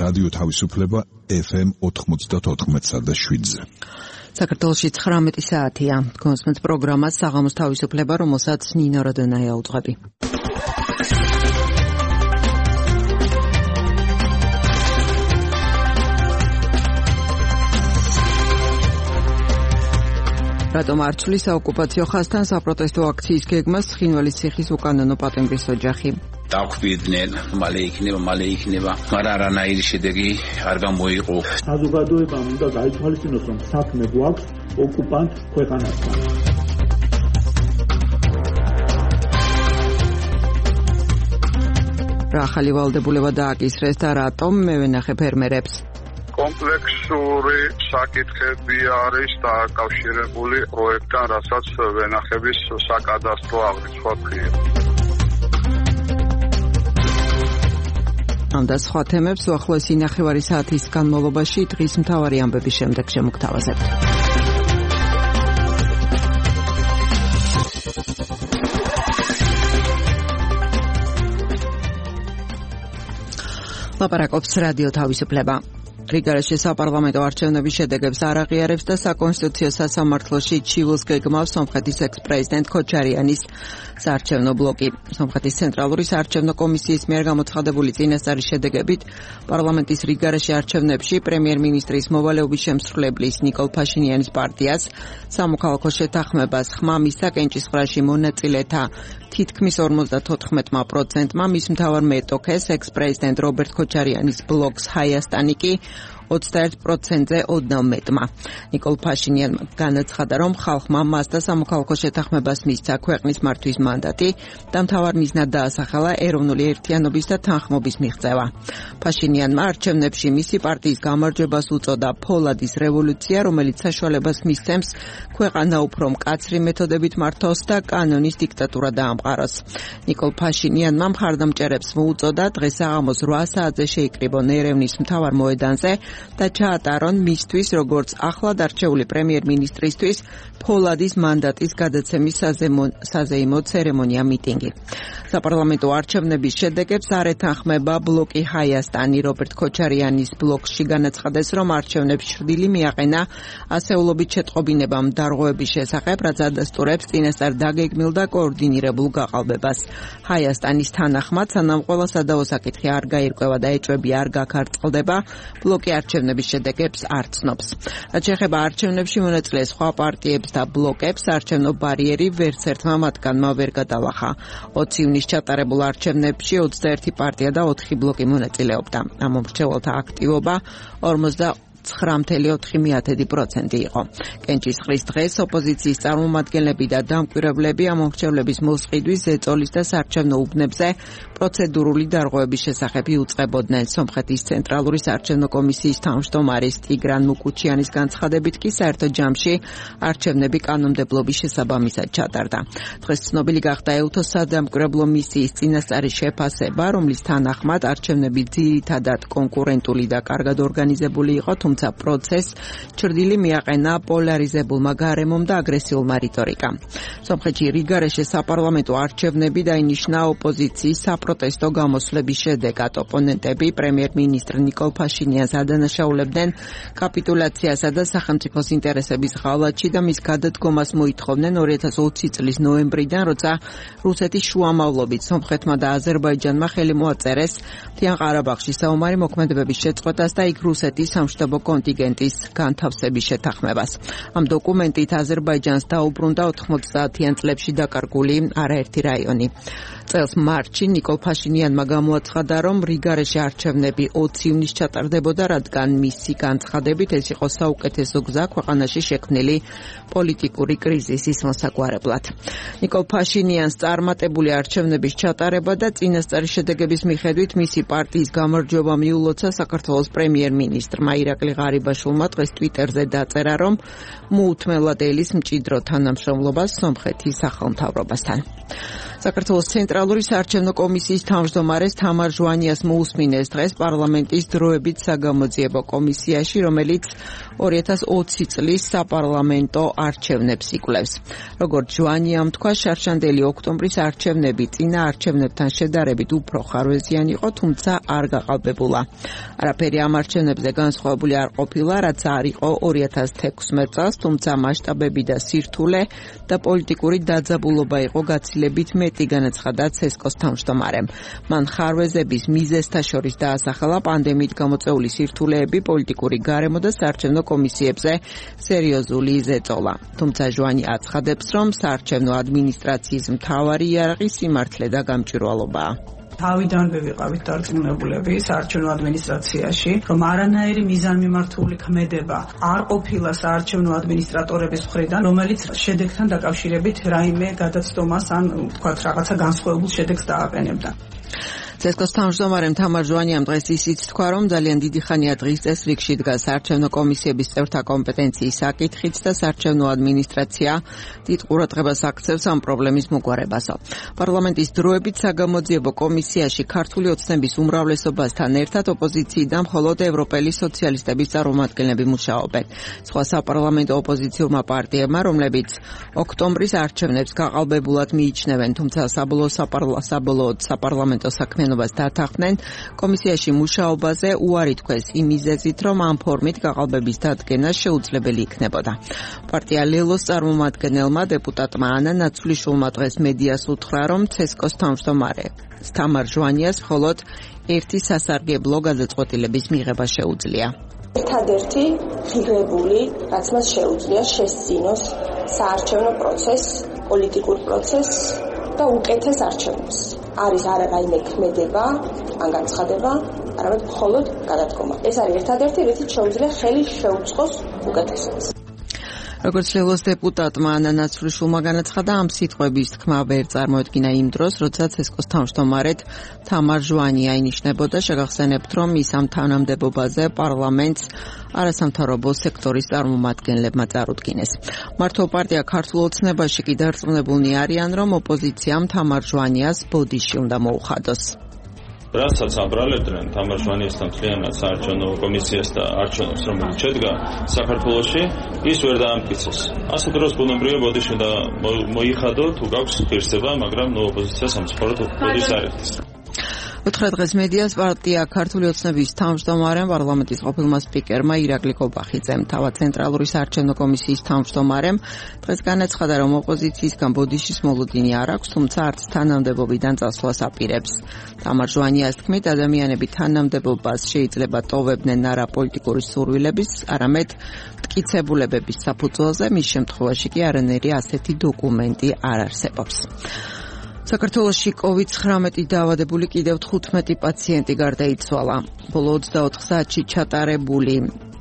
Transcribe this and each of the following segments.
რადიო თავისუფლება FM 94.7-ზე. საქართველოში 19 საათია. გონსმენთ პროგრამას საღამოს თავისუფლება, რომელსაც ნინო როდონაია უძღვები. რატომ არ ცვლის საოკუპაციო ხაზთან საპროტესტო აქციის გეგმას ცხინვალის ციხის უკანონო პატიმრის ოჯახი? დაგვიდნენ, მალე იქნება, მაგრამ არანაირი შედეგი არ გამოიყო. საზოგადოებამ უნდა გაითვალისწინოს, რომ საქმე გვაქვს ოკუპანტ ქვეყანასთან. რა ახალი ვალდებულება დააკისრეს და რატომ მევენახე ფერმერებს? კომპლექსური საკითხები არის დაკავშირებული პროექტთან, რასაც ვენახების საკადასტრო აღრიცხვა ქვია. ამ და სხვა თემებს უახლოესი ნახევარი საათის განმავლობაში დღის მთავარი ამბების შემდეგ შემოგთავაზებთ. ლაპარაკობს რადიო თავისუფლება. რიგარეში საპარლამენტო არჩევნების შედეგებს არ აღიარებს და საკონსტიტუციო სასამართლოში ჩივილს გეგმავს სომხეთის ექს-პრეზიდენტ ქოჩარიანის საარჩევნო ბლოკი. სომხეთის ცენტრალური საარჩევნო კომისიის მიერ გამოცხადებული წინასწარი შედეგებით პარლამენტის რიგარეში არჩევნებში პრემიერ-მინისტრის მოვალეობის შემსრულებლის ნიკოლ ფაშინიანის პარტიას სამოქალაქო შეთანხმებას ხმა მისცა კენჭისყრაში მონაწილეთა თითქმის 54%-მა, მის მთავარ მეტოქეს ექს-პრეზიდენტ რობერტ ქოჩარიანის ბლოკს ჰაიასტანი კი 21%-ზე ოდნავ მეტმა. ნიკოლ ფაშინიანმა განაცხადა, რომ ხალხმა მას და სამოქალაქო შეთანხმებას მისცა ქვეყნის მართვის მანდატი და მთავარ მიზნად დაასახელა ეროვნული ერთიანობის და თანხმობის მიღწევა. ფაშინიანმა არჩევნებში მისი პარტიის გამარჯვებას უწოდა ფოლადის რევოლუცია, რომელიც საშუალებას მისცემს ქვეყანა უფრო მკაცრი მეთოდებით მართოს და კანონის დიქტატურა დაამყაროს. ნიკოლ ფაშინიანმა მხარდამჭერებს მოუწოდა დღეს საღამოს 8 საათზე შეიკრიბონ ერევნის მთავარ მოედანზე და ჩაატარონ მისთვის, როგორც ახლად არჩეული პრემიერ-მინისტრისთვის ფოლადის მანდატის გადაცემის საზეიმო ცერემონია მიტინგი. საპარლამენტო არჩევნების შედეგებს არ ეთანხმება ბლოკი ჰაიასტანი. რობერტ ქოჩარიანის ბლოკში განაცხადეს, რომ არჩევნებს შრდილი მიაყენა ასეულობით შეტყობინებამ დარღვევების შესახებ, რაც ადასტურებს წინასწარ დაგეგმილ და კოორდინირებულ გაყალბებას. ჰაიასტანის თანახმად, სანამ ყველა სადავო საკითხი არ გაირკვევა და ეჭვები არ გაქარწყლდება, ბლოკი არჩევნების შედეგებს არ ცნობს. რაც შეეხება არჩევნებში მონაწილე სხვა პარტიებს და ბლოკებს, არჩევნო ბარიერი ვერც ერთმა მათგანმა ვერ გადალახა. 20 ივნისს ჩატარებულ არჩევნებში 21 პარტია და 4 ბლოკი მონაწილეობდა. ამ მომრჩეველთა აქტივობა 49.4% იყო. კენჭისყრის დღეს ოპოზიციის წარმომადგენლები და დამკვირვებლები ამ მომრჩევლების მოსყიდვის, ზეწოლის და საარჩევნო უბნებზე პროცედურული დარღვევების შესახებ იუწყებოდნენ. სომხეთის ცენტრალური საარჩევნო კომისიის თავმჯდომარის ტიგრან მუკუჩიანის განცხადებით კი საერთო ჯამში არჩევნები კანონმდებლობის შესაბამისად ჩატარდა. დღეს ცნობილი გახდა ეუთოს სადამკვირვებლო მისიის წინასწარი შეფასება, რომლის თანახმად არჩევნები ძირითადად კონკურენტული და კარგად ორგანიზებული იყო, თუმცა პროცესს ჩრდილი მიაყენა პოლარიზებულმა გარემომ და აგრესიულმა რიტორიკამ. სომხეთში რიგარეში საპარლამენტო არჩევნები დაინიშნა ოპოზიციის საპროტესტო გამოსვლების შედეგად. ოპონენტები პრემიერ-მინისტრ ნიკოლ ფაშინიანს ადანაშაულებდნენ კაპიტულაციასა და სახელმწიფოს ინტერესების ღალატში და მის გადადგომას მოითხოვდნენ 2020 წლის ნოემბრიდან, როცა რუსეთის შუამავლობით სომხეთმა და აზერბაიჯანმა ხელი მოაწერეს მთიან ყარაბაღში საომარი მოქმედებების შეწყვეტას და იქ რუსეთის სამშვიდობო კონტინგენტის განთავსების შეთანხმებას. ამ დოკუმენტით აზერბაიჯანს დაუბრუნდა 90-იან წლებში დაკარგული არაერთი რაიონი. წელს მარტში ნიკოლ ფაშინიანმა გამოაცხადა, რომ რიგარეში არჩევნები 20 ივნისს ჩატარდებოდა, რადგან მისი განცხადებით ეს იყო საუკეთესო გზა ქვეყანაში შექმნილი პოლიტიკური კრიზისის მოსაგვარებლად. ნიკოლ ფაშინიანს წარმატებული არჩევნების ჩატარება და წინასწარი შედეგების მიხედვით მისი პარტიის გამარჯვება მიულოცა საქართველოს პრემიერ-მინისტრმა ირაკლი მიხეილ ღარიბაშვილმა დღეს Twitter-ზე დაწერა, რომ მოუთმელად ელის მჭიდრო თანამშრომლობას სომხეთის სახელმთავრობასთან. საქართველოს ცენტრალური საარჩევნო კომისიის თავმჯდომარეს თამარ ჟვანიას მოусმინეს დღეს პარლამენტის დროებით საგამოძიებო კომისიაში, რომელიც 2020 წლის საპარლამენტო არჩევნებს იკვლევს. როგორც ჟვანიამ თქვა, შარშანდელი ოქტომბრის არჩევნები წინა არჩევნებთან შედარებით უფრო ხარვეზიანი იყო, თუმცა არ გაყალბებულა. არაფერი ამ არჩევნებზე განსხვავებული არ ყოფილა, რაც არ იყო 2016 წელს, თუმცა მასშტაბები და სირთულე და პოლიტიკური დაძაბულობა იყო გაცილებით მეტი, განაცხადა ცესკოს თავმჯდომარემ. მან ხარვეზების მიზეზთა შორის დაასახელა პანდემიით გამოწვეული სირთულეები, პოლიტიკური გარემო და საარჩევნო კომისიებზე სერიოზული ზეწოლა. თუმცა ჟვანი აცხადებს, რომ საარჩევნო ადმინისტრაციის მთავარი იარაღი სიმართლე და გამჭვირვალობაა. თავიდანვე ვიყავით დარწმუნებულები საარჩევნო ადმინისტრაციაში, რომ არანაირი მიზანმიმართული ქმედება არ ყოფილა საარჩევნო ადმინისტრატორების მხრიდან, რომელიც შედეგთან დაკავშირებით რაიმე გადაცდომას ან თქვათ რაღაცა განსხვავებულ შედეგს დააყენებდა. ცესკოს თავმჯდომარემ თამარ ჟვანიამ დღეს ისიც თქვა, რომ ძალიან დიდი ხანია დღის წესრიგში დგას საარჩევნო კომისიების წევრთა კომპეტენციის საკითხიც და საარჩევნო ადმინისტრაცია დიდ ყურადღებას აქცევს ამ პრობლემის მოგვარებასო. პარლამენტის დროებით საგამოძიებო კომისიაში ქართული ოცნების უმრავლესობასთან ერთად ოპოზიციიდან მხოლოდ ევროპელი სოციალისტების წარმომადგენლები მუშაობენ. სხვა საპარლამენტო ოპოზიციურმა პარტიებმა, რომლებიც ოქტომბრის არჩევნებს გაყალბებულად მიიჩნევენ, თუმცა საბოლოოდ საპარლამენტო საქმიანობას დათანხმდნენ, კომისიაში მუშაობაზე უარი თქვეს იმ მიზეზით, რომ ამ ფორმით გაყალბების დადგენა შეუძლებელი იქნებოდა. პარტია ლელოს წარმომადგენელმა დეპუტატმა ანა ნაცვლიშვილმა დღეს მედიას უთხრა, რომ ცესკოს თავმჯდომარე თამარ ჟვანიას მხოლოდ ერთი სასარგებლო გადაწყვეტილების მიღება შეუძლია. ერთადერთი ღირებული, რაც მას შეუძლია შესწინოს საარჩევნო პროცესს, პოლიტიკურ პროცესს და უკეთეს არჩევნებს. არის არა რაიმე ქმედება, ან განცხადება, არამედ მხოლოდ გადადგომა. ეს არის ერთადერთი, რითიც შეუძლია ხელი შეუწყოს უკეთესობას. როგორც ლელოს დეპუტატმა ანა ნაცვლიშვილმა განაცხადა, ამ სიტყვების თქმა ვერ წარმოედგინა იმ დროს, როცა ცესკოს თავმჯდომარედ თამარ ჟვანი აინიშნებოდა. შეგახსენებთ, რომ ის ამ თანამდებობაზე პარლამენტს არასამთავრობო სექტორის წარმომადგენლებმა წარუდგინეს. მართო პარტია ქართულ ოცნებაში კი დარწმუნებულნი არიან, რომ ოპოზიციამ თამარ ჟვანიას ბოდიში უნდა მოუხადოს. რასაც აბრალებდნენ თამარ ჟვანიასთან მთლიანად საარჩევნო კომისიას და არჩევნებს, რომელიც შედგა საქართველოში, ის ვერ დაამტკიცეს. ასე დროს ბუნებრივია ბოდიში უნდა მოიხადო, თუ გაქვს ღირსება, მაგრამ ოპოზიციას სამწუხაროდ ბოდიში არ იხდის. უთხრა დღეს მედიას პარტია ქართული ოცნების თავმჯდომარემ პარლამენტის ყოფილმა სპიკერმა ირაკლი კობახიძემ, თავად ცენტრალური საარჩევნო კომისიის თავმჯდომარემ დღეს განაცხადა, რომ ოპოზიციისგან ბოდიშის მოლოდინი არ აქვს, თუმცა არც თანამდებობიდან წასვლას აპირებს. თამარ ჟვანიას თქმით, ადამიანები თანამდებობას შეიძლება ტოვებდნენ არა პოლიტიკური სურვილების, არამედ მტკიცებულებების საფუძველზე, მის შემთხვევაში კი არანაირი ასეთი დოკუმენტი არ არსებობს. საქართველოში COVID-19 დაავადებული კიდევ 15 პაციენტი გარდაიცვალა. ბოლო 24 საათში ჩატარებული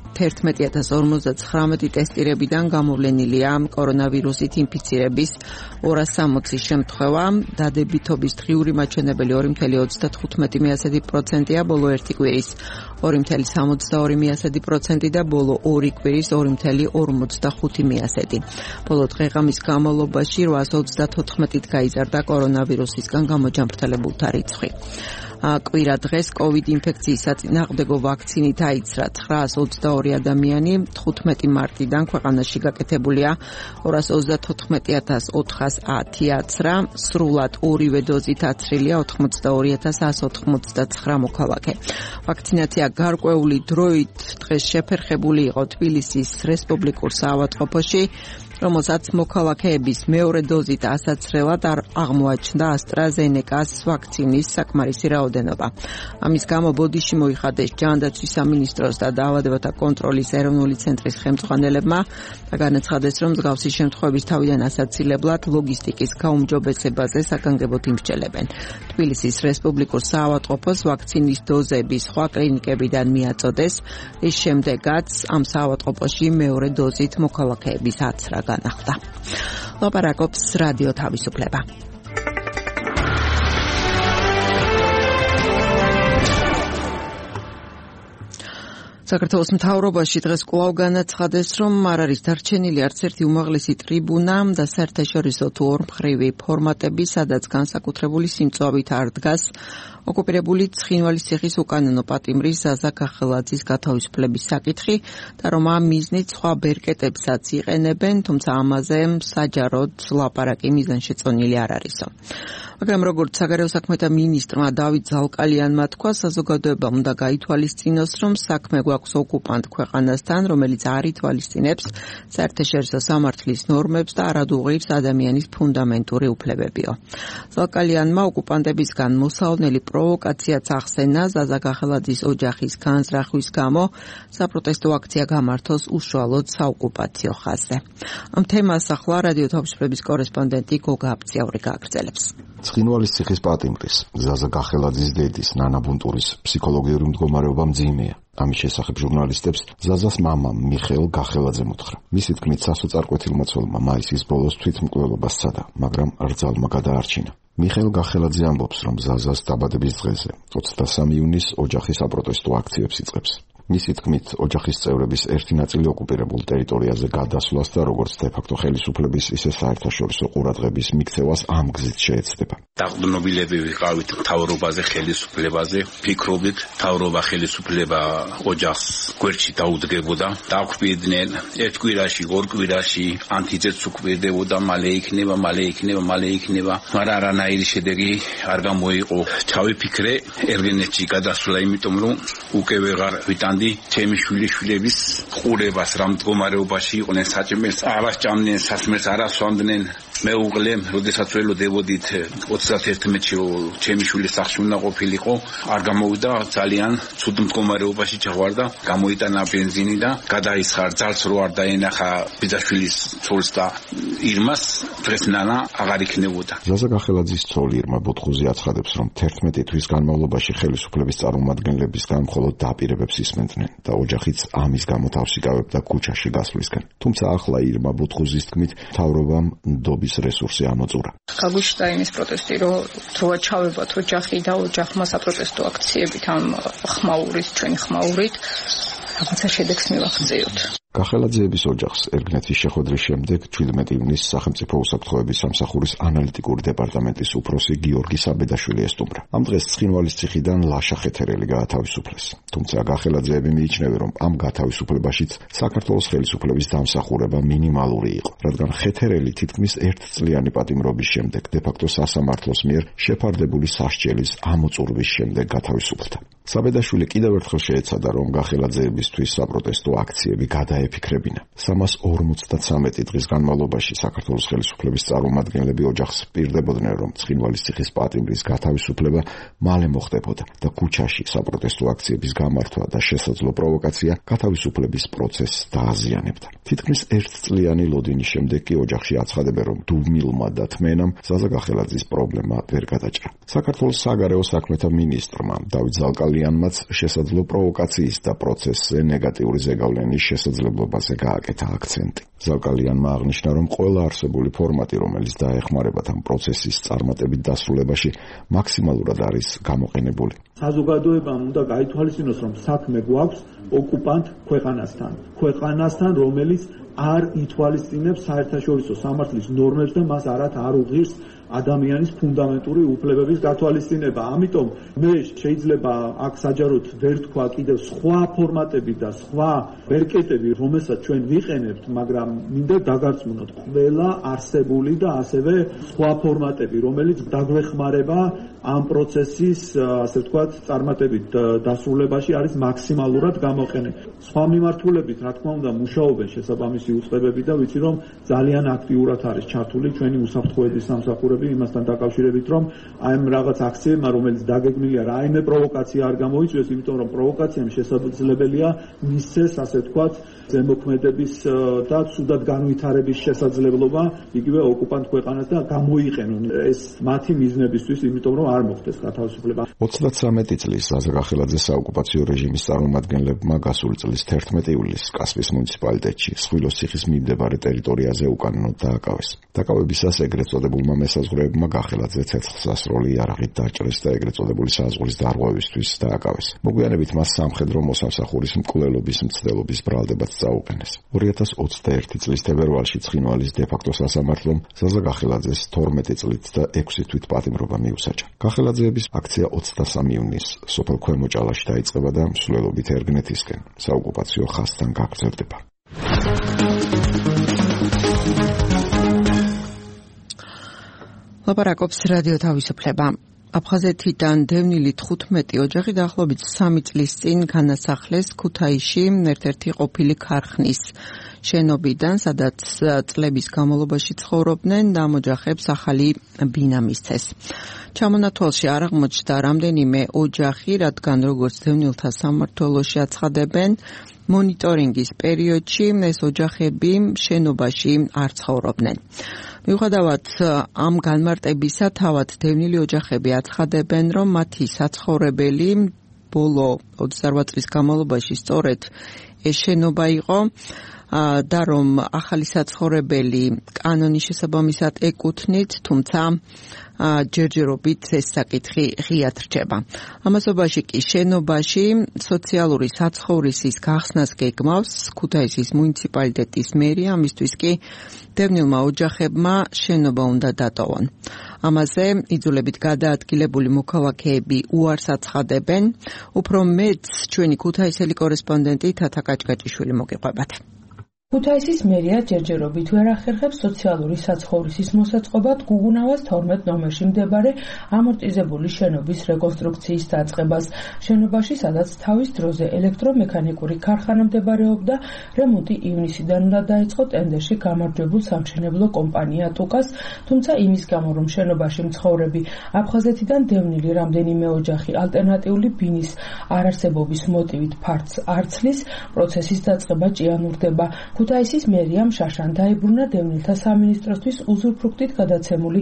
11,059 ტესტირებიდან გამოვლენილია კორონავირუსით ინფიცირების 260 შემთხვევა. დადებითობის დღიური მაჩვენებელი 2,35%-ია ბოლო ერთი კვირის 2,62% და ბოლო ორი კვირის 2,45%. ბოლო დღეღამის განმავლობაში 834-ით გაიზარდა კორონავირუსისგან გამოჯანმრთელებულთა რიცხვი. კვირა დღეს COVID ინფექციის საწინააღმდეგო ვაქცინით აიცრა 922 ადამიანი. 15 მარტიდან ქვეყანაში გაკეთებულია 234,410 აცრა. სრულად ორივე დოზით აცრილია 82,189 მოქალაქე. ვაქცინაცია გარკვეული დროით დღეს შეფერხებული იყო თბილისის რესპუბლიკურ საავადმყოფოში, რომელსაც მოქალაქეების მეორე დოზით ასაცრელად აღმოაჩნდა AstraZeneca-ს ვაქცინის საკმარისი რაოდენობა. ამის გამო ბოდიში მოიხადეს ჯანდაცვის სამინისტროს და დაავადებათა კონტროლის ეროვნული ცენტრის ხელმძღვანელებმა და განაცხადეს, რომ მსგავსი შემთხვევების თავიდან ასაცილებლად ლოგისტიკის გაუმჯობესებაზე საგანგებოდ იმსჯელებენ. თბილისის რესპუბლიკურ საავადმყოფოს ვაქცინის დოზები სხვა კლინიკებიდან მიაწოდეს, რის შემდეგაც ამ საავადმყოფოში მეორე დოზით მოქალაქეების აცრა განახლდა. ლაპარაკობს რადიო თავისუფლება. საქართველოს მთავრობაში დღეს კვლავ განაცხადეს, რომ არ არის დარჩენილი არც ერთი უმაღლესი ტრიბუნა და საერთაშორისო თუ ორმხრივი ფორმატები, სადაც განსაკუთრებული სიმწვავით არ დგას ოკუპირებული ცხინვალის ციხის უკანონო პატიმრის ზაზა გახელაძის გათავისუფლების საკითხი და რომ ამ მიზნით სხვა ბერკეტებსაც იყენებენ, თუმცა ამაზე საჯაროდ ლაპარაკი მიზანშეწონილი არ არისო. მაგრამ როგორც საგარეო საქმეთა მინისტრმა დავით ზალკალიანმა თქვა, საზოგადოებამ უნდა გაითვალისწინოს, რომ საქმე გვაქვს ოკუპანტ ქვეყანასთან, რომელიც არ ითვალისწინებს საერთაშორისო სამართლის ნორმებს და არ ადუღირს ადამიანის ფუნდამენტური უფლებებიო. ზალკალიანმა ოკუპანტებისგან მოსალნელი პროვოკაციაც ახსენა ზაზა გახელაძის ოჯახის განზრახვის გამო საპროტესტო აქცია გამართოს უშუალოდ საოკუპაციო ხაზზე. ამ თემას ახლა რადიო თავისუფლების კორესპონდენტი გოგა აბწიაური გააგრძელებს. ცხინვალის ციხის პატიმრის ზაზა გახელაძის დედის ნანა ბუნტურის ფსიქოლოგიური მდგომარეობა მძიმეა. ამის შესახებ ჟურნალისტებს ზაზას მამამ მიხეილ გახელაძემ უთხრა. მისი თქმით, სასოწარკვეთილმცველმა მაისის ბოლოს თვითმკვლელობას სცადა, მაგრამ რძალმა გადაარჩინა. მიხეილ გახელაძე ამბობს, რომ ზაზას დაბადების დღეზე 23 ივნისს ოჯახი საპროტესტო აქციებს იწყებს. მისი თქმით, ოჯახის წევრების ერთი ნაწილი ოკუპირებულ ტერიტორიაზე გადასვლას და როგორც დე-ფაქტო ხელისუფლების, ისე საერთაშორისო ყურადღების მიქცევას ამ გზით შეეცდება. დაყრდნობილები ვიყავით მთავრობაზე, ხელისუფლებაზე, ფიქრობდით, მთავრობა ხელისუფლება ოჯახს გვერდში დაუდგებოდა, დაგვირდნენ ერთ კვირაში, ორ კვირაში, ანთიძეც უკვირდებოდა, მალე იქნება, მაგრამ არანაირი შედეგი არ გამოიყო. ჩავიფიქრე ერგენეთში გადასვლა, იმიტომ რომ უკვე ვეღარ ვიტანდი ჩემი შვილიშვილების ყურებას, რა მდგომარეობაში იყვნენ, საჭმელს არ ასჭამდნენ, სასმელს არ ასვამდნენ. მეუღლე, როდესაც ველოდებოდით 31-ში ჩემი შვილი სახლში უნდა ყოფილიყო, არ გამოვიდა, ძალიან ცუდ მდგომარეობაში ჩაღვარდა, გამოიტანა ბენზინი და გადაისხა, ძალს რო არ დაენახა ბიძაშვილის ცოლს და ირმას, დღეს ნანა აღარ იქნებოდა. ზაზა გახელაძის ცოლი ირმა ბოთხუზი აცხადებს, რომ 11 თვის განმავლობაში ხელისუფლების წარმომადგენლებისგან მხოლოდ დაპირებებს ისმენდნენ და ოჯახიც ამის გამო თავს იკავებდა ქუჩაში გასვლისგან. თუმცა ახლა ირმა ბოთხუზის თქმით, მთავრობამ ნდობის რესურსი ამოწურა. გაგუშტა იმის პროტესტი, რომ თროა ჩავებათ ოჯახი და ოჯახმა საპროტესტო აქციებით ამ ჩვენი ხმაურით რაღაცა შედეგს მივახციოთ. გახელაძეების ოჯახს ერგნეთის შეხვედრის შემდეგ 17 ივნისს სახელმწიფო უსაფრთხოების სამსახურის ანალიტიკური დეპარტამენტის უფროსი გიორგი საბედაშვილი ესტუმრა. ამ დღეს ცხინვალის ციხიდან ლაშა ხეთერელი გაათავისუფლეს. თუმცა გახელაძეები მიიჩნევენ, რომ ამ გათავისუფლებაშიც საქართველოს ხელისუფლების დამსახურება მინიმალური იყო, რადგან ხეთერელი თითქმის ერთწლიანი პატიმრობის შემდეგ დე-ფაქტო სასამართლოს მიერ შეფარდებული სასჯელის ამოწურვის შემდეგ გათავისუფლდა. საბედაშვილი კიდევ ერთხელ შეეცადა, რომ გახელაძეებისთვის საპროტესტო აქციები დაეფიქრებინა. 353 დღის განმავლობაში საქართველოს ხელისუფლების წარმომადგენლები ოჯახს პირდებოდნენ, რომ ცხინვალის ციხის პატიმრის გათავისუფლება მალე მოხდებოდა და ქუჩაში საპროტესტო აქციების გამართვა და შესაძლო პროვოკაცია გათავისუფლების პროცესს დააზიანებდა. თითქმის ერთწლიანი ლოდინის შემდეგ კი ოჯახში აცხადებენ, რომ დუმილმა და თმენამ ზაზა გახელაძის პრობლემა ვერ გადაჭრა. საქართველოს საგარეო საქმეთა მინისტრმა დავით ზალკალიანმაც შესაძლო პროვოკაციის და პროცესზე ნეგატიური ზეგავლენის შესაძლებლობაზე გააკეთა აქცენტი. ზალკალიანმა აღნიშნა, რომ ყველა არსებული ფორმატი, რომელიც დაეხმარება ამ პროცესის წარმატებით დასრულებაში, მაქსიმალურად არის გამოყენებული. საზოგადოებამ უნდა გაითვალისწინოს, რომ საქმე გვაქვს ოკუპანტ ქვეყანასთან, რომელიც არ ითვალისწინებს საერთაშორისო სამართლის ნორმებს და მას არ უღირს ადამიანის ფუნდამენტური უფლებების გათვალისწინება. ამიტომ მე შეიძლება აქ საჯაროდ ვერ თქვა კიდევ სხვა ფორმატები და სხვა ბერკეტები, რომელსაც ჩვენ ვიყენებთ, მაგრამ მინდა დაგარწმუნოთ, ყველა არსებული და ასევე სხვა ფორმატები, რომელიც დაგვეხმარება ამ პროცესის, ასე ვთქვათ, წარმატებით დასრულებაში არის მაქსიმალურად გამოყენებული. სხვა მიმართულებით, რა თქმა უნდა, მუშაობენ შესაბამისი უწყებები და ვიცი, რომ ძალიან აქტიურად არის ჩართული ჩვენი უსაფრთხოების სამსახურები იმასთან დაკავშირებით, რომ აი ამ რაღაც აქციებმა, რომელიც დაგეგმილია, რაიმე პროვოკაცია არ გამოიწვიოს, იმიტომ რომ პროვოკაციამ შესაძლებელია მისცეს, ასე ვთქვათ, ზემოქმედების და ცუდად განვითარების შესაძლებლობა იგივე ოკუპანტ ქვეყანას და გამოიყენონ ეს მათი მიზნებისთვის, იმიტომ რომ არ მოხდეს გათავისუფლება. 33 12 წლის ზაზა გახელაძე საოკუპაციო რეჟიმის წარმომადგენლებმა გასული წლის 11 ივლისს კასპის მუნიციპალიტეტში სხვილოს ციხის მიმდებარე ტერიტორიაზე უკანონოდ დააკავეს. დაკავებისას ეგრეთ წოდებულმა მესაზღვრეებმა გახელაძე ცეცხლსასროლი იარაღით დაჭრეს და ეგრეთ წოდებული საზღვრის დარღვევისთვის დააკავეს. მოგვიანებით მას სამხედრო მოსამსახურის მკვლელობის მცდელობის ბრალდებაც წაუყენეს. 2021 წლის თებერვალში ცხინვალის დე-ფაქტო სასამართლომ ზაზა გახელაძეს 12 წლით და 6 თვით პატიმრობა მიუსაჯა. გახელაძეების აქცია 23 ივნისს სოფელ ქვემო ჭალაში დაიწყება და მსვლელობით ერგნეთისკენ საოკუპაციო ხაზთან გაგრძელდება. ლაპარაკობს რადიო თავისუფლება. აფხაზეთიდან დევნილი 15 ოჯახი დაახლოებით 3 წლის წინ განასახლეს ქუთაისში ერთ-ერთი ყოფილი ქარხნის შენობიდან, სადაც წლების განმავლობაში ცხოვრობდნენ და ამ ოჯახებს ახალი ბინა მისცეს. ჩამონათვალში არ აღმოჩნდა რამდენიმე ოჯახი, რადგან როგორც დევნილთა სამმართველოში აცხადებენ, მონიტორინგის პერიოდში ეს ოჯახები შენობაში არ ცხოვრობდნენ. მიუხედავად ამ განმარტებისა, თავად დევნილი ოჯახები აცხადებენ, რომ მათი საცხოვრებელი ბოლო 28 წლის განმავლობაში სწორედ ეს შენობა იყო და რომ ახალი საცხოვრებელი კანონის შესაბამისად ეკუთვნით, თუმცა ჯერჯერობით ეს საკითხი ღიად რჩება. ამასობაში კი შენობაში სოციალური საცხოვრისის გახსნას გეგმავს ქუთაისის მუნიციპალიტეტის მერია, ამისთვის კი დევნილმა ოჯახებმა შენობა უნდა დატოვონ. ამაზე იძულებით გადაადგილებული მოქალაქეები უარს აცხადებენ. უფრო მეტ ჩვენი ქუთაისელი კორესპონდენტი თათა კაჭკაჭიშვილი მოგიყვებათ. ქუთაისის მერია ჯერჯერობით ვერ ახერხებს სოციალური საცხოვრისის მოსაწყობად გუგუნავას 12 ნომერში მდებარე ამორტიზებული შენობის რეკონსტრუქციის დაწყებას. შენობაში, სადაც თავის დროზე ელექტრომექანიკური ქარხანა მდებარეობდა, რემონტი ივნისიდან უნდა დაეწყო ტენდერში გამარჯვებულ სამშენებლო კომპანია ტუკას, თუმცა იმის გამო, რომ შენობაში მცხოვრები აფხაზეთიდან დევნილი რამდენიმე ოჯახი ალტერნატიული ბინის არარსებობის მოტივით ფართს არ ცლის, პროცესის დაწყება ჭიანურდება. ქუთაისის მერიამ შაშან დაიბრუნა დევნილთა სამინისტროსთვის უზურპრუქტით გადაცემული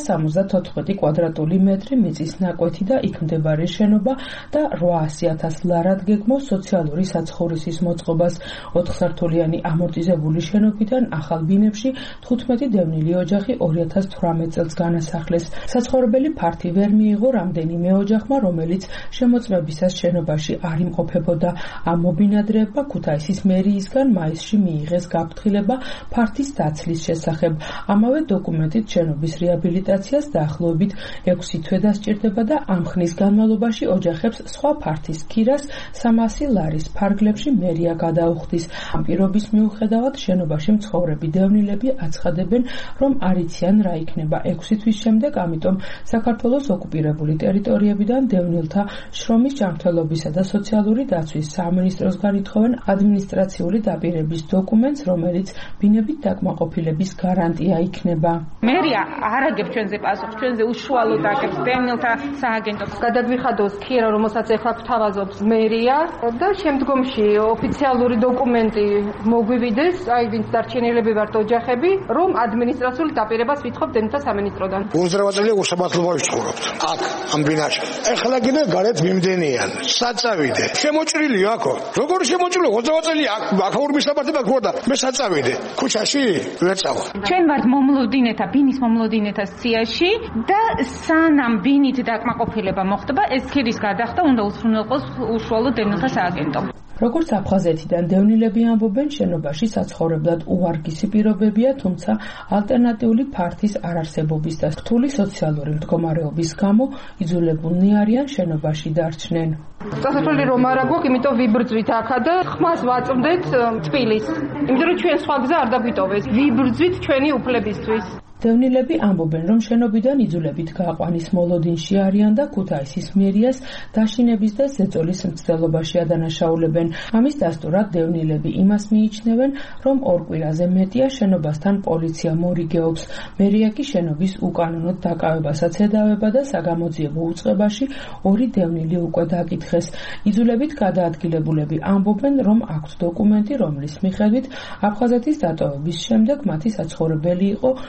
1074 კვადრატული მეტრი მიწის ნაკვეთი და იქ მდებარე შენობა და 800.000 ლარად გეგმავს სოციალური საცხოვრისის მოწყობას. 4 სართულიანი ამორტიზებული შენობიდან ახალ ბინებში 15 დევნილი ოჯახი 2018 წელს განასახლეს. საცხოვრებელი ფართი ვერ მიიღო რამდენიმე ოჯახმა, რომელიც შემოწმებისას შენობაში არ იმყოფებოდა. ამ მობინადრეებმა ქუთაისის მერიისგან მაისში მიიღეს გაფრთხილება ფართის დაცლის შესახებ. ამავე დოკუმენტით შენობის რეაბილიტაციას დაახლოებით 6 თვე დასჭირდება და ამ ხნის განმავლობაში ოჯახებს სხვა ფართის ქირას 300 ლარის ფარგლებში მერია გადაუხდის. ამ პირობის მიუხედავად შენობაში მცხოვრები დევნილები აცხადებენ, რომ არ იციან რა იქნება 6 თვის შემდეგ, ამიტომ საქართველოს ოკუპირებული ტერიტორიებიდან დევნილთა შრომის ჯანმრთელობისა და სოციალური დაცვის სამინისტროსგან ითხოვენ ადმინისტრაციული დაპირების დოკუმენტს, რომელიც ბინებით დაკმაყოფილების გარანტია იქნება. მერია არ აგებს ჩვენზე პასუხს, ჩვენზე უშუალოდ აგებს დევნილთა სააგენტოს. გადაგვიხადოს ქირა, რომელსაც ეხლა გვთავაზობს მერია და შემდგომში ოფიციალური დოკუმენტი მოგვივიდეს, აი ვინც დარჩენილები ვართ ოჯახები, რომ ადმინისტრაციული დაპირებას ვითხოვთ დევნილთა სამინისტროდან. 28 წელი უსამართლობა ვცხოვრობთ. აქ ამ ბინაში. ეხლა კიდე გარეთ მიმდენიან. საწავიდე. შემოჭრილი აქო. როგორ შემოჭრილი? 20 წელი აქ აქაური მისაბათება გქონდა. მე საწავიდე. ქუჩაში ვერ წავა. ჩვენ ვართ მომლოდინეთა, ბინის მომლოდინეთა სიაში და სანამ ბინით დაკმაყოფილება მოხდება, ეს ქირის გადახდა უნდა უზრუნველყოს უშუალოდ დევნილთა სააგენტო. როგორც აფხაზეთიდან დევნილები ამბობენ, შენობაში საცხოვრებლად უვარგისი პირობებია, თუმცა ალტერნატიული ფართის არარსებობის და რთული სოციალური მდგომარეობის გამო იძულებულნი არიან შენობაში დარჩნენ. სასწრაფელი რომ არა გვაქვს, იმიტომ ვიბრძვით აქა და ხმას ვაწმდეთ თბილის. იმიტომ რომ ჩვენ სხვა გზა არ დაგვიტოვეს. ვიბრძვით ჩვენი უფლებისთვის. დევნილები ამბობენ, რომ შენობიდან იძულებით გააყვანის მოლოდინში არიან და ქუთაისის მერიას დაშინების და ზეწოლის მცდელობაში ადანაშაულებენ. ამის დასტურად დევნილები იმას მიიჩნევენ, რომ 2 კვირაზე მეტია შენობასთან პოლიცია მორიგეობს. მერია კი შენობის უკანონოდ დაკავებასაც ედავება და საგამოძიებო უწყებაში 2 დევნილი უკვე დაკითხეს. იძულებით გადაადგილებულები ამბობენ, რომ აქვთ დოკუმენტი, რომლის მიხედვით აფხაზეთის დატოვების შემდეგ მათი საცხოვრებელი იყო გუგუნ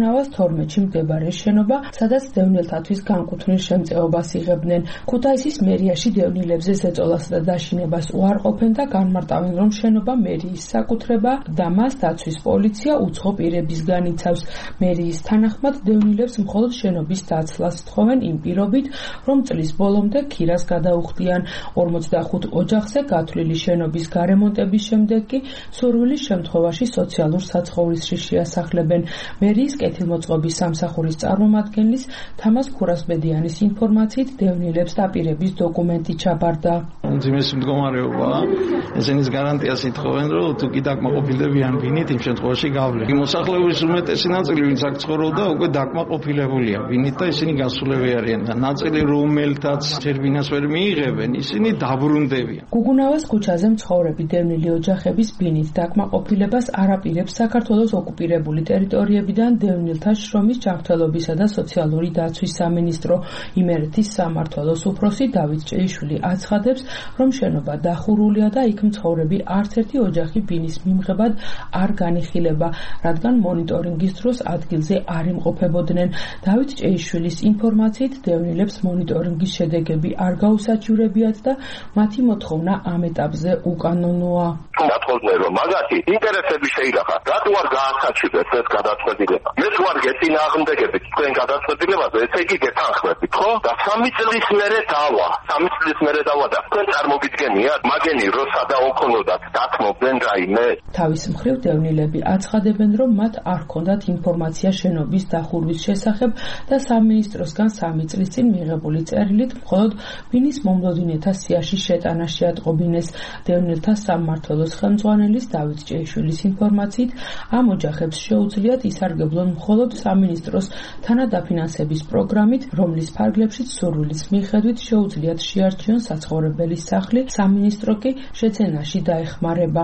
გუგუნავას 12-ში მდებარე შენობა, სადაც დევნილთათვის განკუთვნილ შემწეობას იღებდნენ. ქუთაისის მერიაში დევნილებზე ზეწოლასა და დაშინებას უარყოფენ და განმარტავენ, რომ შენობა მერიის საკუთრება და მას დაცვის პოლიცია უცხო პირების განიცავს. მერიის თანახმად დევნილებს მხოლოდ შენობის დაცლას თხოვენ იმ პირობით, რომ წლის ბოლომდე ქირას გადაუხდიან. 45 ოჯახზე გათვლილი შენობის გარემონტების შემდეგ კი სურვილის შემთხვევაში სოციალურ საცხოვრისში შეასახლებენ. მერიის კეთილმოწყობის სამსახურის წარმომადგენლის თამაზ ქურასბედიანის ინფორმაციით დევნილებს დაპირების დოკუმენტი ჩაბარდა. უმძიმეს მდგომარეობაა. ესენის გარანტიას ითხოვენ, რომ თუ კი დაკმაყოფილებიან ვინით, იმ შემთხვევაში გავლენ. მოსახლეობის უმეტესი ნაწილი, ვინც აქ ცხოვრობდა, უკვე დაკმაყოფილებულია ვინით და ისინი გასულები არიან და ნაწილი რომელთაც თერმინას ვერ მიიღებენ, ისინი დაბრუნდებიან. გუგუნავას ქუჩაზე მცხოვრები დევნილი ოჯახების ბინით დაკმაყოფილებას არაპირებს საქართველოს ოკუპირებული ტერიტორიებიდან დევნილთა შრომის ჯანმრთელობისა და სოციალური დაცვის სამინისტრო. იმერეთის სამმართველოს უფროსი დავით ჭეიშვილი აცხადებს, რომ შენობა დახურულია და იქ მცხოვრები არც ერთი ოჯახი ბინის მიმღებად არ განიხილება, რადგან მონიტორინგის დროს ადგილზე არ იმყოფებოდნენ. დავით ჭეიშვილის ინფორმაციით დევნილებს მონიტორინგის შედეგები არ გაუსაჩივრებიათ და მათი მოთხოვნა ამ ეტაპზე უკანონოა. გათხოვდნენ, რომ მაგათი ინტერესები შეინახა. რატო არ გაასაჩივრეთ ეს გადაწყვეტილება? მე თუ არ გეწინააღმდეგებით თქვენ გადაწყვეტილებაზე, ესე იგი გეთანხმებით, ხო? და 3 წლის მერე დავა. 3 წლის მერე დავა და თქვენ წარმოგიდგენიათ, მაგენი როცა დაუქონოდათ, დათმობდნენ რაიმე. თავის მხრივ დევნილები აცხადებენ, რომ მათ არ ჰქონდათ ინფორმაცია შენობის დახურვის შესახებ და სამინისტროსგან 3 წლის წინ მიღებული წერილით მხოლოდ ბინის მომდოდინეთა სიაში შეტანა შეატყობინეს. დევნილთა სამმართველოს ხელმძღვანელის დავით ჭეიშვილის ინფორმაციით, ამ ოჯახებს შეუძლიათ ისარგებლონ მხოლოდ სამინისტროს თანადაფინანსების პროგრამით, რომლის ფარგლებშიც სურვილის მიხედვით შეუძლიათ შეარჩიონ საცხოვრებელი სახლი, სამინისტრო კი შეცენაში დაეხმარება.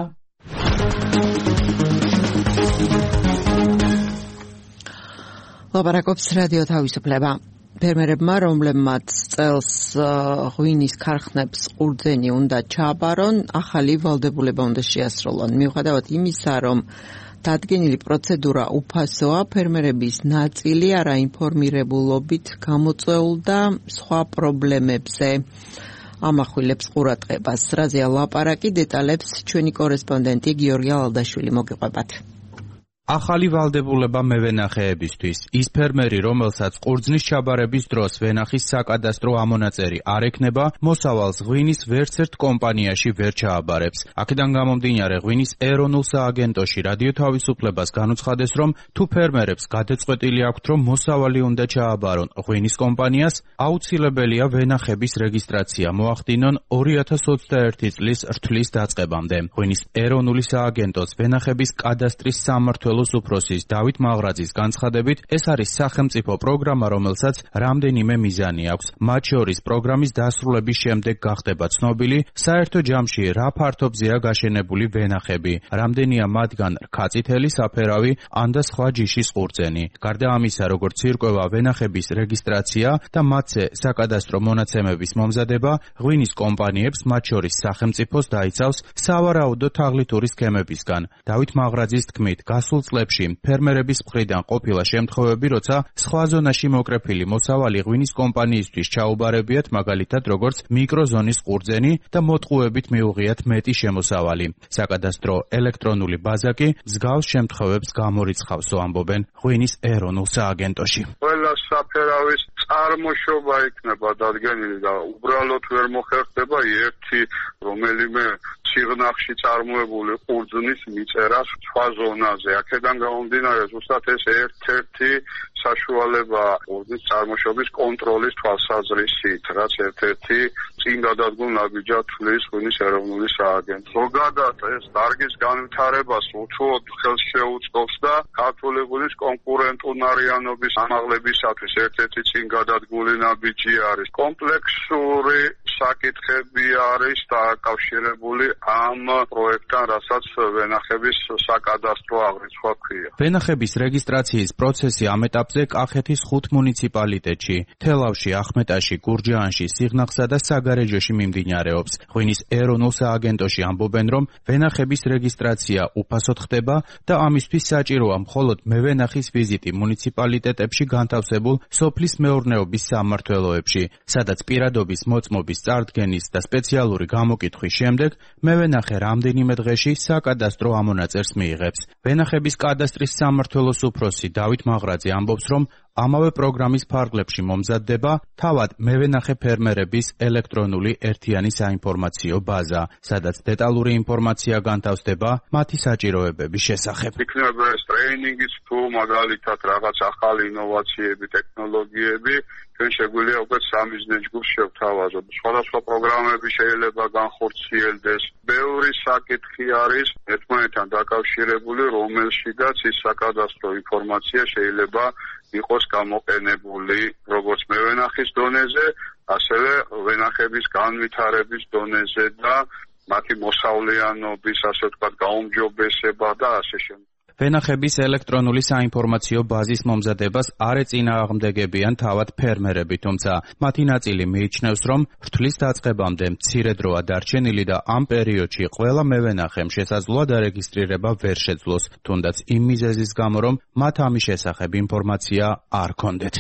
ლაპარაკობს რადიო თავისუფლება. ფერმერებმა, რომლებმაც წელს ღვინის ქარხნებს ყურძენი უნდა ჩააბარონ, ახალი ვალდებულება უნდა შეასრულონ. მიუხედავად იმისა, რომ დადგენილი პროცედურა უფასოა, ფერმერების ნაწილი არაინფორმირებულობით გამოწვეულდა სხვა პრობლემებზე. ამახვილებს ყურადღებას. რაზეა ლაპარაკი, დეტალებს ჩვენი კორესპონდენტი გიორგი ალდაშვილი მოგიყვებათ. ახალი ვალდებულება მევენახეებისთვის. ის ფერმერი, რომელსაც ყურძნის ჩაბარების დროს ვენახის საკადასტრო ამონაწერი არ ექნება, მოსავალს ღვინის ვერც ერთ კომპანიაში ვერ ჩააბარებს. აქედან გამომდინარე, ღვინის ეროვნულ სააგენტოში რადიო თავისუფლებას განუცხადეს, რომ თუ ფერმერებს გადაწყვეტილი აქვთ, რომ მოსავალი უნდა ჩააბარონ ღვინის კომპანიას, აუცილებელია ვენახების რეგისტრაცია მოახდინონ 2021 წლის რთვლის დაწყებამდე. ღვინის ეროვნული სააგენტოს ვენახების კადასტრის სამმართველოს უფროსის დავით მაღრაძის განცხადებით, ეს არის სახელმწიფო პროგრამა, რომელსაც რამდენიმე მიზანი აქვს. მათ შორის პროგრამის დასრულების შემდეგ გახდება ცნობილი, საერთო ჯამში რა ფართობზეა გაშენებული ვენახები, რამდენია მათგან რქაწითელი, საფერავი, ან და სხვა ჯიშის ყურძენი. გარდა ამისა, როგორც ირკვევა ვენახების რეგისტრაცია და მათზე საკადასტრო მონაცემების მომზადება, ღვინის კომპანიებს, მათ შორის სახელმწიფოს დაიცავს სავარაუდო თაღლითური სქემებისგან. დავით მაღრაძის თქმით, გასულ წლებში ფერმერების მხრიდან ყოფილა შემთხვევები, როცა სხვა ზონაში მოკრეფილი მოსავალი ღვინის კომპანიისთვის ჩაუბარებიათ, მაგალითად როგორც მიკროზონის ყურძენი და მოტყუებით მიუღიათ მეტი შემოსავალი. საკადასტრო ელექტრონული ბაზა კი მსგავს შემთხვევებს გამორიცხავს, ამბობენ ღვინის ეროვნულ სააგენტოში. ყველა საფერავის წარმოშობა იქნება დადგენილი და უბრალოდ ვერ მოხერხდება ერთი რომელიმე სიღნაღში წარმოებული ყურძნის მიწერა სხვა ზონაზე. აქედან გამომდინარე, ზუსტად ეს ერთ-ერთი საშუალება ყურძნის წარმოშობის კონტროლის თვალსაზრისით, რაც ერთ-ერთი წინ გადადგმულ ნაბიჯად თვლის ღვინის ეროვნული სააგენტო. ზოგადად ეს დარგის განვითარებას უთუოდ ხელს შეუწყობს და ქართული ღვინის კონკურენტუნარიანობის ამაღლებისათვის ერთ-ერთი წინ გადადგმული ნაბიჯი არის. კომპლექსური საკითხები არის დაკავშირებული ამ პროექტთან, რასაც ვენახების საკადასტრო აღრიცხვა ქვია. ვენახების რეგისტრაციის პროცესი ამ ეტაპზე ფონდზე კახეთის 5 მუნიციპალიტეტში, თელავში, ახმეტაში, გურჯაანში, სიღნაღსა და საგარეჯოში მიმდინარეობს. ღვინის ეროვნულ სააგენტოში ამბობენ, რომ ვენახების რეგისტრაცია უფასოდ ხდება და ამისთვის საჭიროა მხოლოდ მევენახის ვიზიტი მუნიციპალიტეტებში განთავსებულ სოფლის მეურნეობის სამმართველოებში, სადაც პირადობის მოწმობის წარდგენის და სპეციალური გამოკითხვის შემდეგ მევენახე რამდენიმე დღეში საკადასტრო ამონაწერს მიიღებს. ვენახების კადასტრის სამმართველოს უფროსი დავით მაღრაძე ამბობს, რომ ამავე პროგრამის ფარგლებში მომზადდება თავად მევენახე ფერმერების ელექტრონული ერთიანი საინფორმაციო ბაზა, სადაც დეტალური ინფორმაცია განთავსდება მათი საჭიროებების შესახებ. იქნება ეს ტრეინინგიც თუ მაგალითად რაღაც ახალი ინოვაციები, ტექნოლოგიები, ჩვენ შეგვიძლია უკვე სამიზნე ჯგუფს შევთავაზოთ. სხვადასხვა პროგრამები შეიძლება განხორციელდეს. ბევრი საკითხი არის ერთმანეთთან დაკავშირებული, რომელშიდაც ის საკადასტრო ინფორმაცია შეიძლება იყოს გამოყენებული როგორც მევენახის დონეზე, ასევე ვენახების განვითარების დონეზე და მათი მოსავლიანობის, ასე ვთქვათ, გაუმჯობესება და ასე შემდეგ. ვენახების ელექტრონული საინფორმაციო ბაზის მომზადებას არ ეწინააღმდეგებიან თავად ფერმერები, თუმცა მათი ნაწილი მიიჩნევს, რომ რთვლის დაწყებამდე მცირე დროა დარჩენილი და ამ პერიოდში ყველა მევენახემ შესაძლოა დარეგისტრირება ვერ შეძლოს, თუნდაც იმ მიზეზის გამო, რომ მათ ამის შესახებ ინფორმაცია არ ჰქონდეთ.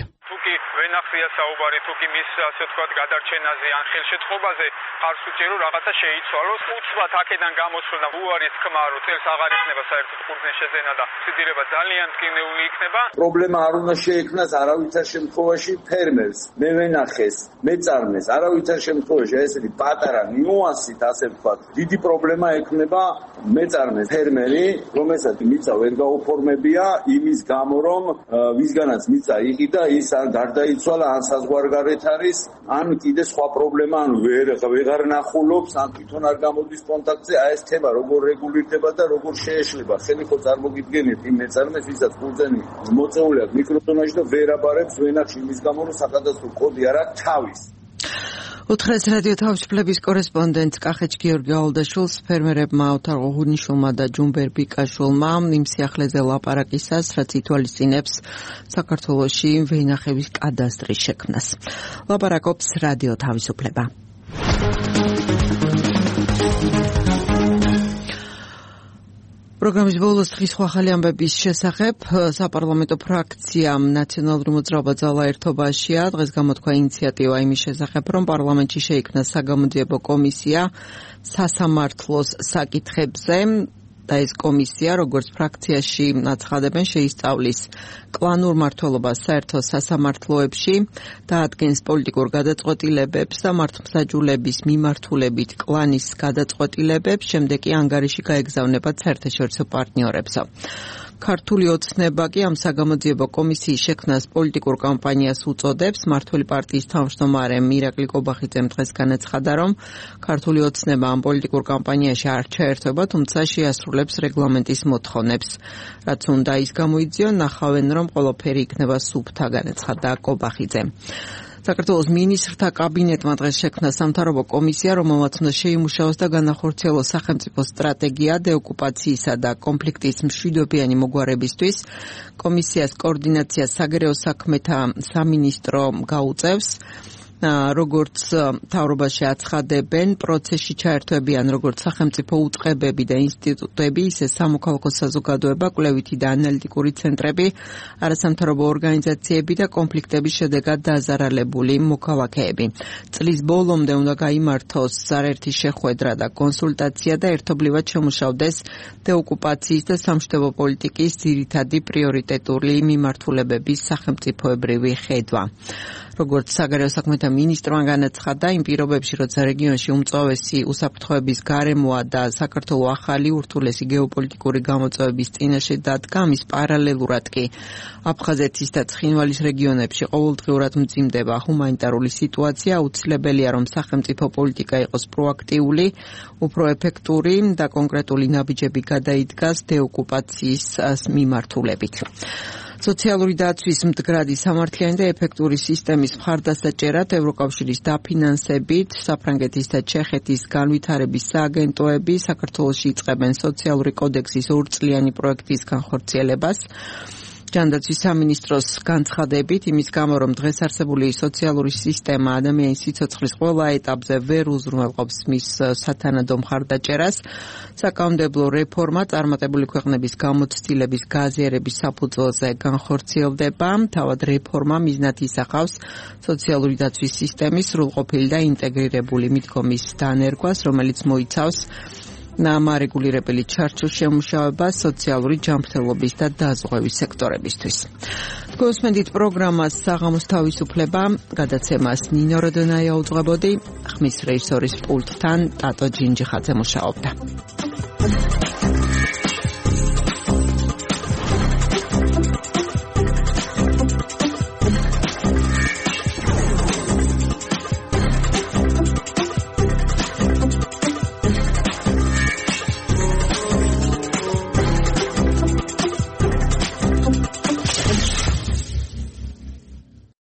საუბარი თუ კი მის ასე ვთქვათ გადარჩენაზე ან ხელშეწყობაზე ხარს უჭერო რაღაცა შეიცვალოს უცბად აქედან გამოსვლა უარის თქმა რომ წელს აღარ იქნება საერთოდ ყურძნის შეძენა და სიდირება ძალიან ტკინეული იქნება. პრობლემა არ უნდა შეექმნას არავითარ შემთხვევაში ფერმერს, მევენახეს, მეწარმეს, არავითარ შემთხვევაში ესეთი პატარა ნიუანსით ასე ვთქვათ დიდი პრობლემა ექმნება მეწარმეს ფერმერი, რომელსაც მიწა ვერ გაუფორმებია იმის გამო რომ ვისგანაც მიწა იყიდა ის არ გარდაიცვალა ან საზღვარგარეთ არის, ან კიდე სხვა პრობლემა, ან ვეღარ ნახულობს, ან თვითონ არ გამოდის კონტაქტზე, ეს თემა როგორ რეგულირდება და როგორ შეეშლება. ხელი ხო წარმოგიდგენთ იმ მეწარმეს, ვისაც ყურძენი მოწეული აქვს მიკროზონაში და ვერ აბარებს ვენახში იმის გამო, რომ საკადასტრო კოდი არ აქვს თავის. უთხრეს რადიო თავისუფლების კორესპონდენტ კახეთში გიორგი აულდაშვილს, ფერმერებმა ოთარ ღუღუნიშვილმა და ჯუმბერ ბიკაშვილმა იმ სიახლეზე ლაპარაკისას, რაც ითვალისწინებს საქართველოში ვენახების კადასტრის შექმნას. ლაპარაკობს რადიო თავისუფლება. პროგრამის ბოლოს დღის ახალი ამბების შესახებ საპარლამენტო ფრაქცია ნაციონალური მოძრაობა ძალა ერთობაშია დღეს გამოთქვა ინიციატივა იმის შესახებ, რომ პარლამენტში შეიქმნა საგამოძიებო კომისია სასამართლოს საკითხებზე და ეს კომისია, როგორც ფრაქციაში აცხადებენ, შეისწავლის კლანურ მმართველობას საერთო სასამართლოებში, დაადგენს პოლიტიკურ გადაწყვეტილებებს და მართლმსაჯულების მიმართულებით კლანის გადაწყვეტილებებს, შემდეგ კი ანგარიში გაეგზავნება საერთაშორისო პარტნიორებსო. ქართული ოცნება კი ამ საგამოძიებო კომისიის შექმნას პოლიტიკურ კამპანიას უწოდებს. მმართველი პარტიის თავმჯდომარე მირაკლი კობახიძემ დღეს განაცხადა, რომ ქართული ოცნება ამ პოლიტიკურ კამპანიაში არ ჩაერთვება, თუმცა შეასრულებს რეგლამენტის მოთხოვნებს. რაც უნდა ის გამოიძიონ, ნახავენ, რომ ყველაფერი იქნება სუფთა, განაცხადა კობახიძემ. საქართველოს მინისტრთა კაბინეტმა დღეს შექმნა სამთავრობო კომისია, რომელმაც უნდა შეიმუშაოს და განახორციელოს სახელმწიფო სტრატეგია დეოკუპაციისა და კონფლიქტის მშვიდობიანი მოგვარებისთვის. კომისიას კოორდინაციას საგარეო საქმეთა სამინისტრო გაუწევს. როგორც მთავრობაში აცხადებენ, პროცესში ჩაერთვებიან როგორც სახელმწიფო უწყებები და ინსტიტუტები, ისე სამოქალაქო საზოგადოება, კვლევითი და ანალიტიკური ცენტრები, არასამთავრობო ორგანიზაციები და კონფლიქტების შედეგად დაზარალებული მოქალაქეები. წლის ბოლომდე უნდა გაიმართოს არაერთი შეხვედრა და კონსულტაცია და ერთობლივად შემუშავდეს დეოკუპაციის და სამშვიდობო პოლიტიკის ძირითადი პრიორიტეტული მიმართულებების სახელმწიფოებრივი ხედვა. როგორც საგარეო საქმეთა მინისტრმა განაცხადა, იმ პირობებში, როცა რეგიონში უმწვავესი უსაფრთხოების გარემოა და საქართველოს ახალი ურთულესი გეოპოლიტიკური გამოწვევების წინაშე დადგა, ამის პარალელურად კი აფხაზეთის და ცხინვალის რეგიონებში ყოველდღიურად მძიმდება ჰუმანიტარული სიტუაცია, აუცილებელია, რომ სახელმწიფო პოლიტიკა იყოს პროაქტიული, უფრო ეფექტური და კონკრეტული ნაბიჯები გადაიდგას დეოკუპაციის მიმართულებით. სოციალური დაცვის მდგრადი სამართლიანი და ეფექტური სისტემის მხარდასაჭერად ევროკავშირის დაფინანსებით საფრანგეთის და ჩეხეთის განვითარების სააგენტოები საქართველოში იწყებენ სოციალური კოდექსის ორწლიანი პროექტის განხორციელებას. ჯანდაცვის სამინისტროს განცხადებით, იმის გამო, რომ დღეს არსებული სოციალური სისტემა ადამიანის სიცოცხლის ყველა ეტაპზე ვერ უზრუნველყოფს მის სათანადო მხარდაჭერას, საკანონმდებლო რეფორმა წარმატებული ქვეყნების გამოცდილების გაზიარების საფუძველზე განხორციელდება. თავად რეფორმა მიზნად ისახავს სოციალური დაცვის სისტემის სრულყოფილი და ინტეგრირებული მიდგომის დანერგვას, რომელიც მოიცავს ნამარეგულირებელი ჩარჩოს შემუშავებას სოციალური ჯანმრთელობის და დაზღვევის სექტორებისთვის. გოსმენდით პროგრამას საღამოს თავისუფლება, გადაცემას ნინო როდონაია უძღვებოდი, ხმის რეჟისორის პულტთან ტატო ჯინჯიხაძე მუშაობდა.